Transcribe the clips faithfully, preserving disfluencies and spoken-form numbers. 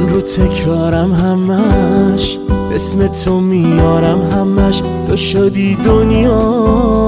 من رو تکرارم همش، اسم تو میارم همش، تو شدی دنیا.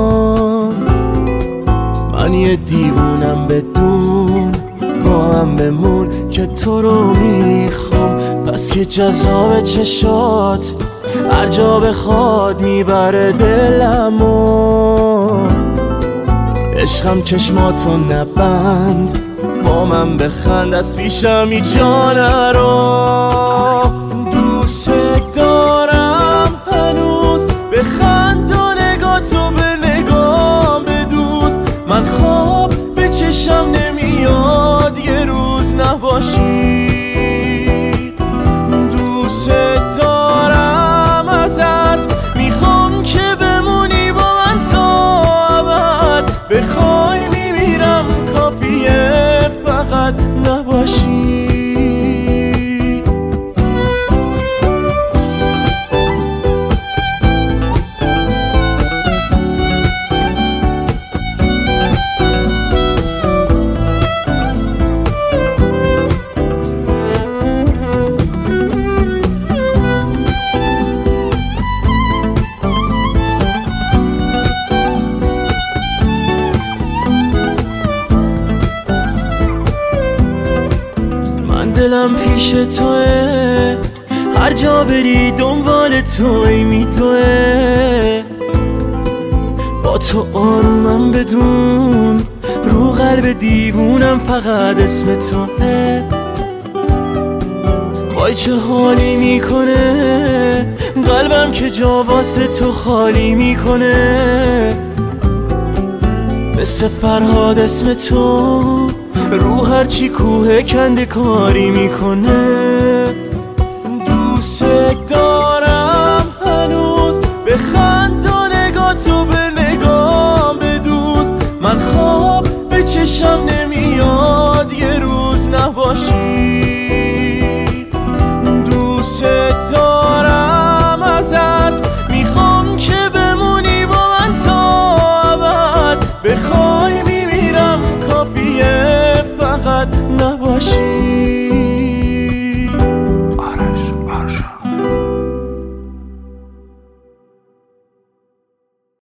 من یه دیوونم بدون، با هم بمون که تو رو میخوام. بس که جذاب چشات، هر جا بخواد میبره دلمو. عشقم چشماتو نبند، با من بخند از پیشم ای جانه رو. دوست دارم هنوز، بخند و نگاتو به نگام بدوز. من خواب به چشم نمیاد یه روز نباشی. دوست دارم ازت، میخوام که بمونی با من تا ابد. بخوای میمیرم، کافیه فقط نباشی. دلم پیش توه، هر جا بری دنبال توی میدوه. با تو آرومم بدون، رو قلب دیوونم فقط اسم توه. وای چه حالی میکنه قلبم که جا واسه تو خالی میکنه. مثل فرهاد اسم تو، رو هرچی کوه کنده کاری میکنه. دوست دارم